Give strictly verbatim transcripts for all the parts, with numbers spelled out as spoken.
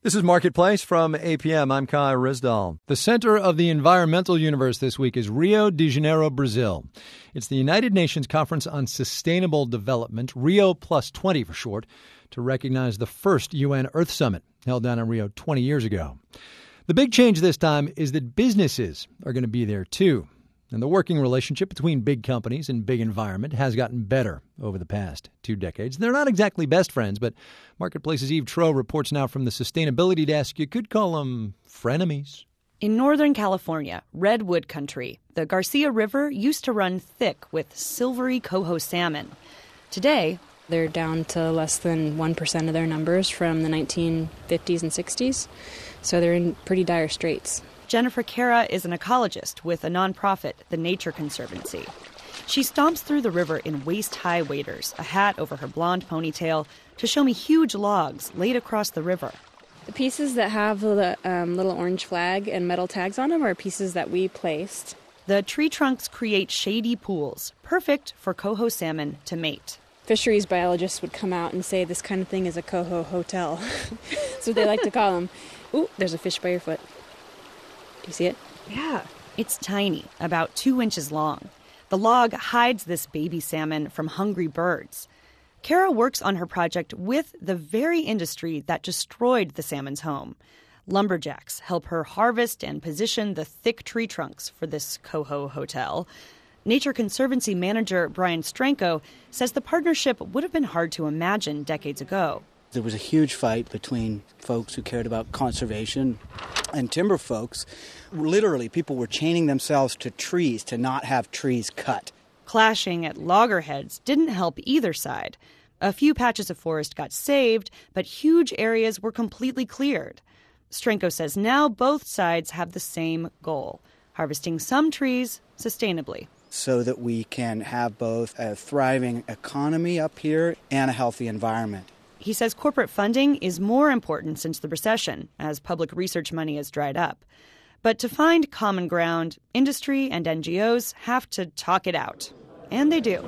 This is Marketplace from A P M. I'm Kai Risdall. The center of the environmental universe this week is Rio de Janeiro, Brazil. It's the United Nations Conference on Sustainable Development, Rio plus twenty for short, to recognize the first U N Earth Summit held down in Rio twenty years ago. The big change this time is that businesses are going to be there, too. And the working relationship between big companies and big environment has gotten better over the past two decades. They're not exactly best friends, but Marketplace's Eve Troeh reports now from the sustainability desk. You could call them frenemies. In Northern California, redwood country, the Garcia River used to run thick with silvery coho salmon. Today, they're down to less than one percent of their numbers from the nineteen fifties and sixties, so they're in pretty dire straits. Jennifer Cara is an ecologist with a nonprofit, the Nature Conservancy. She stomps through the river in waist-high waders, a hat over her blonde ponytail, to show me huge logs laid across the river. The pieces that have the um, little orange flag and metal tags on them are pieces that we placed. The tree trunks create shady pools, perfect for coho salmon to mate. Fisheries biologists would come out and say this kind of thing is a coho hotel. That's what they like to call them. Ooh, there's a fish by your foot. Do you see it? Yeah. It's tiny, about two inches long. The log hides this baby salmon from hungry birds. Cara works on her project with the very industry that destroyed the salmon's home. Lumberjacks help her harvest and position the thick tree trunks for this coho hotel. Nature Conservancy manager Brian Stranko says the partnership would have been hard to imagine decades ago. There was a huge fight between folks who cared about conservation and timber folks. Literally, people were chaining themselves to trees to not have trees cut. Clashing at loggerheads didn't help either side. A few patches of forest got saved, but huge areas were completely cleared. Stranko says now both sides have the same goal, harvesting some trees sustainably. So that we can have both a thriving economy up here and a healthy environment. He says corporate funding is more important since the recession, as public research money has dried up. But to find common ground, industry and N G Os have to talk it out. And they do.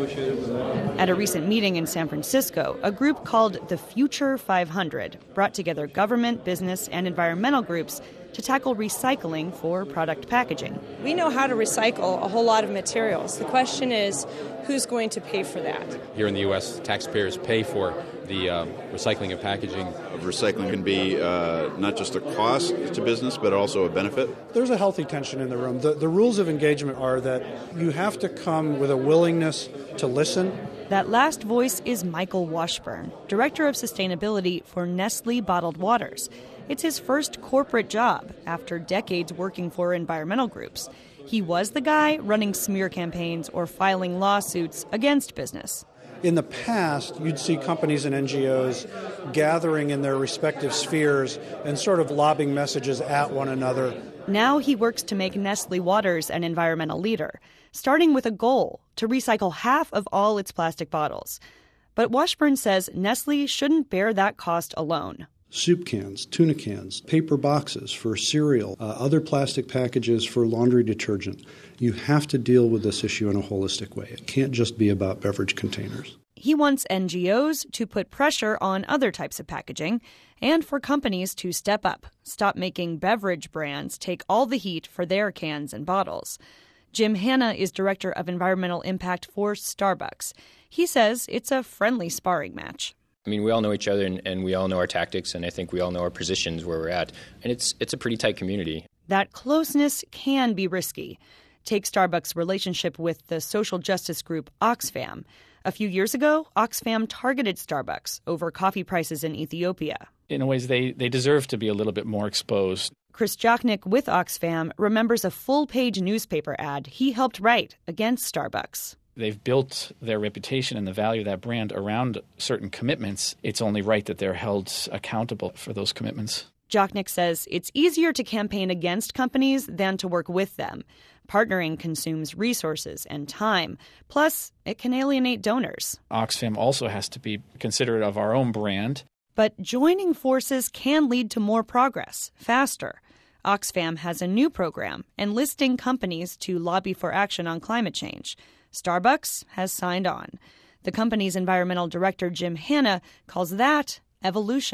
At a recent meeting in San Francisco, a group called the Future five hundred brought together government, business, and environmental groups to tackle recycling for product packaging. We know how to recycle a whole lot of materials. The question is, who's going to pay for that? Here in the U S, taxpayers pay for the uh, recycling of packaging. Recycling can be uh, not just a cost to business, but also a benefit. There's a healthy tension in the room. The, the rules of engagement are that you have to come with a willingness to listen. That last voice is Michael Washburn, Director of Sustainability for Nestle Bottled Waters. It's his first corporate job after decades working for environmental groups. He was the guy running smear campaigns or filing lawsuits against business. In the past, you'd see companies and N G Os gathering in their respective spheres and sort of lobbing messages at one another. Now he works to make Nestle Waters an environmental leader, starting with a goal to recycle half of all its plastic bottles. But Washburn says Nestle shouldn't bear that cost alone. Soup cans, tuna cans, paper boxes for cereal, uh, other plastic packages for laundry detergent. You have to deal with this issue in a holistic way. It can't just be about beverage containers. He wants N G Os to put pressure on other types of packaging and for companies to step up, stop making beverage brands take all the heat for their cans and bottles. Jim Hanna is Director of Environmental Impact for Starbucks. He says it's a friendly sparring match. I mean, we all know each other and, and we all know our tactics, and I think we all know our positions where we're at. And it's it's a pretty tight community. That closeness can be risky. Take Starbucks' relationship with the social justice group Oxfam. A few years ago, Oxfam targeted Starbucks over coffee prices in Ethiopia. In ways, they, they deserve to be a little bit more exposed. Chris Jochnick with Oxfam remembers a full-page newspaper ad he helped write against Starbucks. They've built their reputation and the value of that brand around certain commitments. It's only right that they're held accountable for those commitments. Jochnick says it's easier to campaign against companies than to work with them. Partnering consumes resources and time. Plus, it can alienate donors. Oxfam also has to be considerate of our own brand. But joining forces can lead to more progress, faster. Oxfam has a new program enlisting companies to lobby for action on climate change. Starbucks has signed on. The company's environmental director, Jim Hanna, calls that evolution.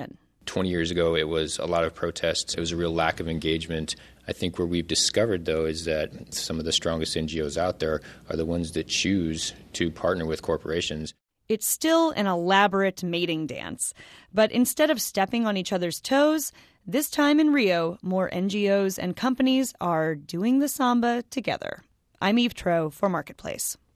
twenty years ago, it was a lot of protests. It was a real lack of engagement. I think where we've discovered, though, is that some of the strongest N G Os out there are the ones that choose to partner with corporations. It's still an elaborate mating dance. But instead of stepping on each other's toes, this time in Rio, more N G Os and companies are doing the samba together. I'm Eve Troeh for Marketplace.